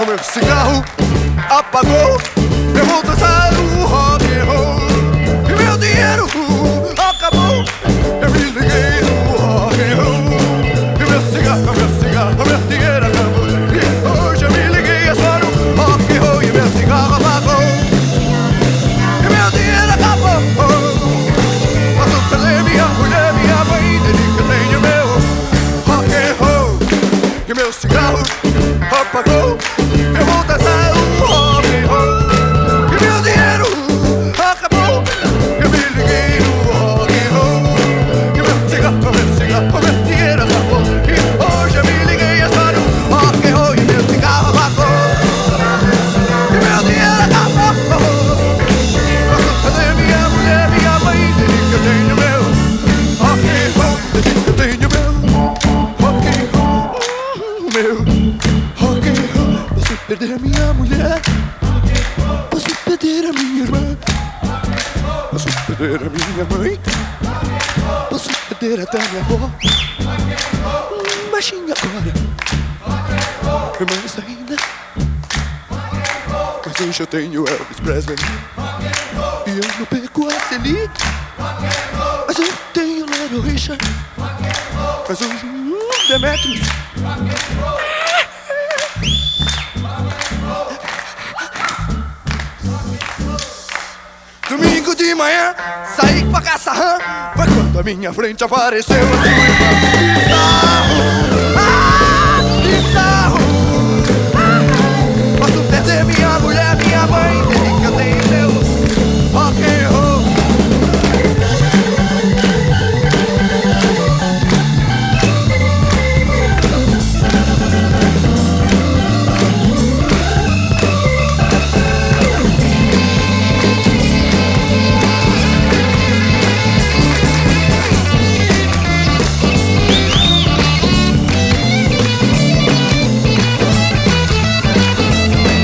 O meu cigarro apagou, eu vou dançar o rock and roll. E meu dinheiro acabou, eu me liguei no rock and roll. E meu dinheiro acabou, e hoje eu me liguei só no rock and roll. E meu cigarro apagou, e meu dinheiro acabou. Posso perder minha mulher, minha mãe, desde que eu tenho meu rock and roll. E meu cigarro apagou, eu vou dançar o rock and roll. E meu dinheiro acabou, eu me liguei no rock and roll. E meu dinheiro acabou, e hoje eu me liguei só no rock and roll. E meu cigarro apagou, e meu dinheiro acabou. Posso perder minha mulher, minha mãe, desde que eu tenho meu rock and roll. Desde que eu tenho meu rock and roll, meu rock and roll. Posso perder a minha mulher, posso perder a minha irmã, posso perder a minha mãe, posso perder até a minha avó. Baixinho agora, mas ainda. Mas hoje eu tenho Elvis Presley, e eu não perco a Celine. Mas eu tenho Little Richard, mas hoje Demetrius. Domingo de manhã, saí pra caça rã. Foi quando a minha frente apareceu a sua irmã. Bizarro, posso perder minha mulher, minha mãe, desde que eu tenho meu rock and roll.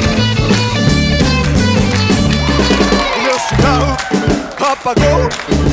Apagou,